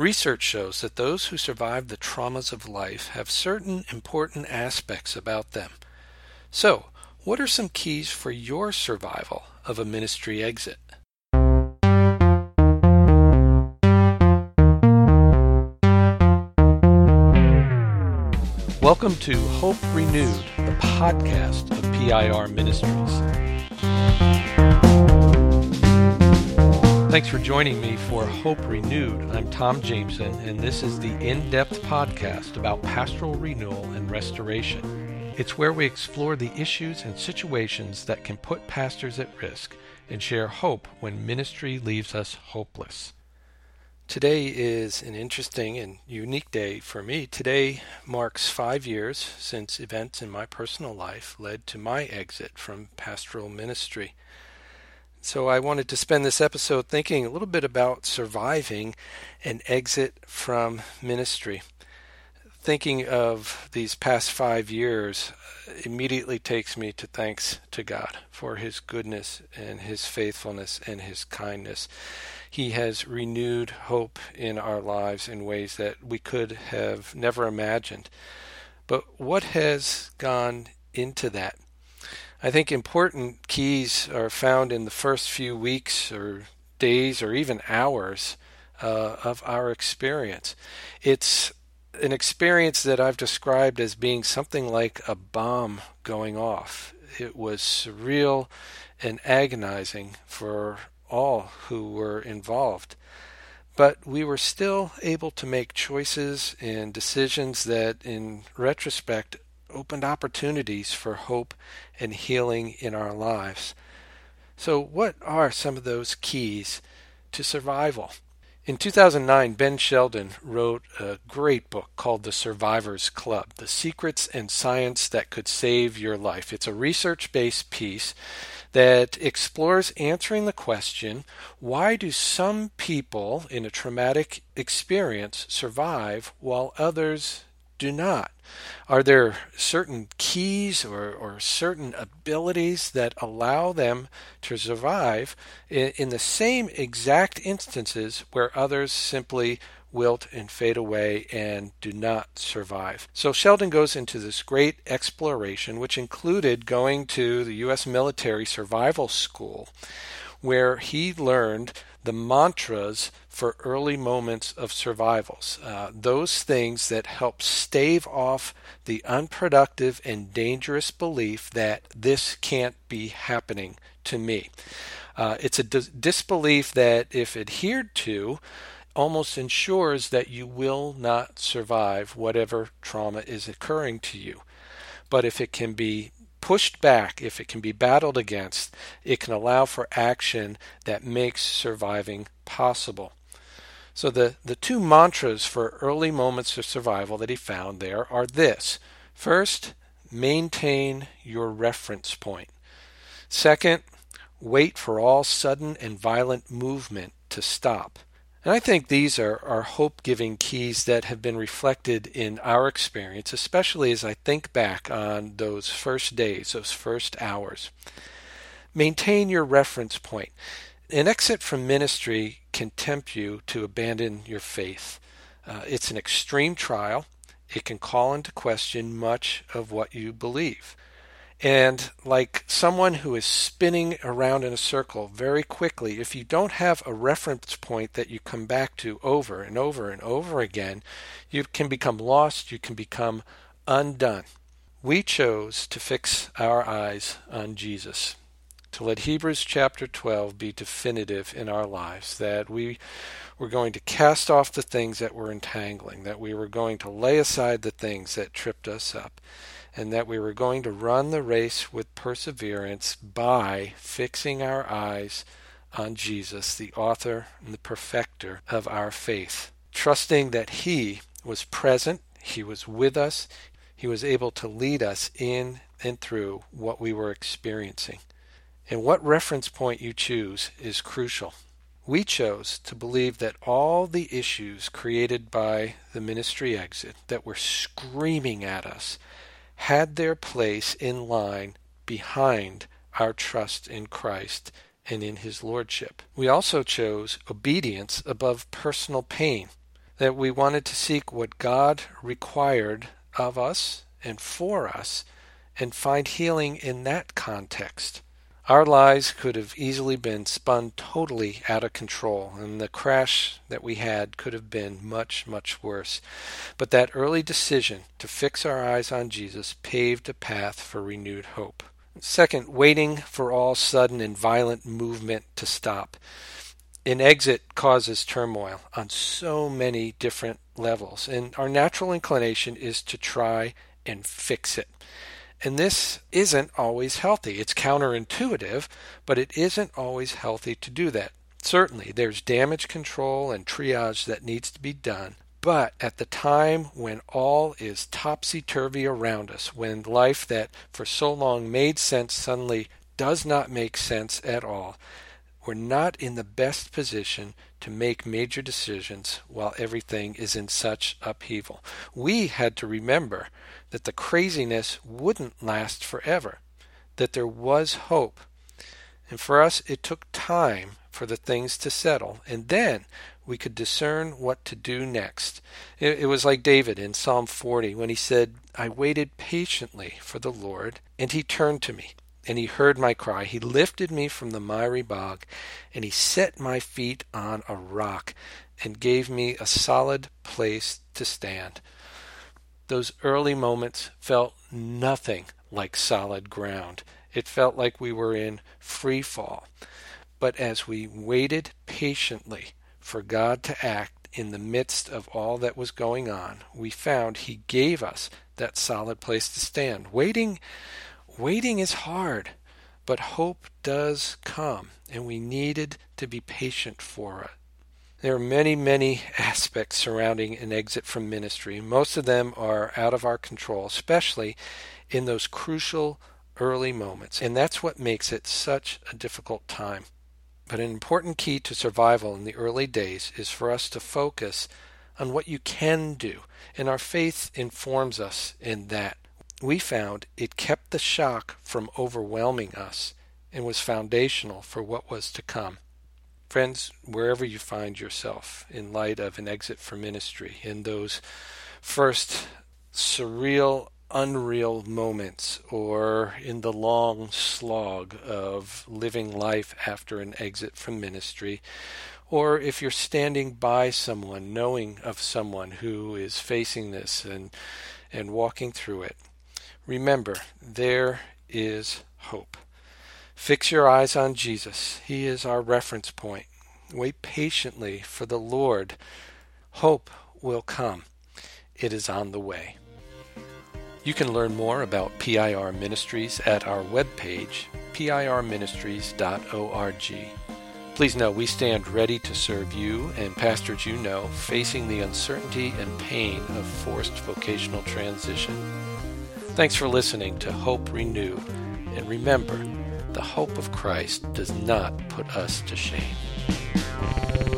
Research shows that those who survive the traumas of life have certain important aspects about them. So, what are some keys for your survival of a ministry exit? Welcome to Hope Renewed, the podcast of PIR Ministries. Thanks for joining me for Hope Renewed. I'm Tom Jameson, and this is the in-depth podcast about pastoral renewal and restoration. It's where we explore the issues and situations that can put pastors at risk and share hope when ministry leaves us hopeless. Today is an interesting and unique day for me. Today marks 5 years since events in my personal life led to my exit from pastoral ministry. So I wanted to spend this episode thinking a little bit about surviving an exit from ministry. Thinking of these past 5 years immediately takes me to thanks to God for His goodness and His faithfulness and His kindness. He has renewed hope in our lives in ways that we could have never imagined. But what has gone into that? I think important keys are found in the first few weeks or days or even hours of our experience. It's an experience that I've described as being something like a bomb going off. It was surreal and agonizing for all who were involved. But we were still able to make choices and decisions that, in retrospect, opened opportunities for hope and healing in our lives. So what are some of those keys to survival? In 2009, Ben Sheldon wrote a great book called The Survivor's Club, The Secrets and Science That Could Save Your Life. It's a research-based piece that explores answering the question, why do some people in a traumatic experience survive while others do not? Are there certain keys or certain abilities that allow them to survive in the same exact instances where others simply wilt and fade away and do not survive? So Sheldon goes into this great exploration, which included going to the U.S. military survival school, where he learned the mantras for early moments of survivals, those things that help stave off the unproductive and dangerous belief that this can't be happening to me. It's a disbelief that, if adhered to, almost ensures that you will not survive whatever trauma is occurring to you. But if it can be pushed back, if it can be battled against, it can allow for action that makes surviving possible. So the two mantras for early moments of survival that he found there are this. First, maintain your reference point. Second, wait for all sudden and violent movement to stop. And I think these are hope-giving keys that have been reflected in our experience, especially as I think back on those first days, those first hours. Maintain your reference point. An exit from ministry can tempt you to abandon your faith. It's an extreme trial. It can call into question much of what you believe. And like someone who is spinning around in a circle very quickly, if you don't have a reference point that you come back to over and over and over again, you can become lost, you can become undone. We chose to fix our eyes on Jesus, to let Hebrews chapter 12 be definitive in our lives, that we were going to cast off the things that were entangling, that we were going to lay aside the things that tripped us up, and that we were going to run the race with perseverance by fixing our eyes on Jesus, the author and the perfecter of our faith, trusting that He was present, He was with us, He was able to lead us in and through what we were experiencing. And what reference point you choose is crucial. We chose to believe that all the issues created by the ministry exit that were screaming at us had their place in line behind our trust in Christ and in His Lordship. We also chose obedience above personal pain. that we wanted to seek what God required of us and for us and find healing in that context. Our lives could have easily been spun totally out of control, and the crash that we had could have been much, much worse. But that early decision to fix our eyes on Jesus paved a path for renewed hope. Second, waiting for all sudden and violent movement to stop. An exit causes turmoil on so many different levels, and our natural inclination is to try and fix it. And this isn't always healthy. It's counterintuitive, but it isn't always healthy to do that. Certainly, there's damage control and triage that needs to be done, but at the time when all is topsy-turvy around us, when life that for so long made sense suddenly does not make sense at all, we're not in the best position to make major decisions while everything is in such upheaval. We had to remember that the craziness wouldn't last forever, that there was hope. And for us, it took time for the things to settle, and then we could discern what to do next. It was like David in Psalm 40 when he said, "I waited patiently for the Lord, and he turned to me. And he heard my cry. He lifted me from the miry bog, and he set my feet on a rock and gave me a solid place to stand." Those early moments felt nothing like solid ground. It felt like we were in free fall. But as we waited patiently for God to act in the midst of all that was going on, we found he gave us that solid place to stand. Waiting is hard, but hope does come, and we needed to be patient for it. There are many, many aspects surrounding an exit from ministry. Most of them are out of our control, especially in those crucial early moments, and that's what makes it such a difficult time. But an important key to survival in the early days is for us to focus on what you can do, and our faith informs us in that. We found it kept the shock from overwhelming us and was foundational for what was to come. Friends, wherever you find yourself in light of an exit from ministry, in those first surreal, unreal moments, or in the long slog of living life after an exit from ministry, or if you're standing by someone, knowing of someone who is facing this and walking through it, remember, there is hope. Fix your eyes on Jesus. He is our reference point. Wait patiently for the Lord. Hope will come. It is on the way. You can learn more about PIR Ministries at our webpage, pirministries.org. Please know we stand ready to serve you and pastors you know facing the uncertainty and pain of forced vocational transition. Thanks for listening to Hope Renewed, and remember, the hope of Christ does not put us to shame.